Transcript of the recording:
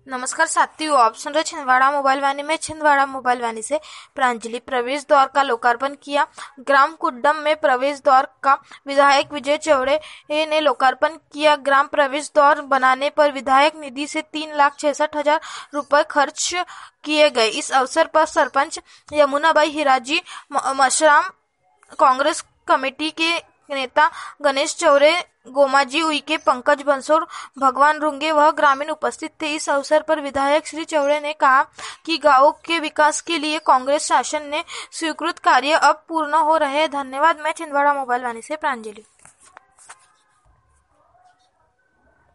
नमस्कार साथियों, आप सुन रहे छिंदवाड़ा मोबाइल वाणी में। छिंदवाड़ा मोबाइल वाणी से प्रांजलि। प्रवेश द्वार का लोकार्पण किया। ग्राम कुड्डम में प्रवेश द्वार का विधायक विजय चौड़े ने लोकार्पण किया। ग्राम प्रवेश द्वार बनाने पर विधायक निधि से 3,66,000 रुपए खर्च किए गए। इस अवसर पर सरपंच यमुनाबाई हिराजी मशराम, कांग्रेस कमेटी के नेता गणेश चौरे, गोमाजी उइके, पंकज बंसोड़, भगवान रुंगे वह ग्रामीण उपस्थित थे। इस अवसर पर विधायक श्री चौड़े ने कहा कि गांवों के विकास के लिए कांग्रेस शासन ने स्वीकृत कार्य अब पूर्ण हो रहे हैं। धन्यवाद। मैं छिंदवाड़ा मोबाइल वाणी से प्रांजलि।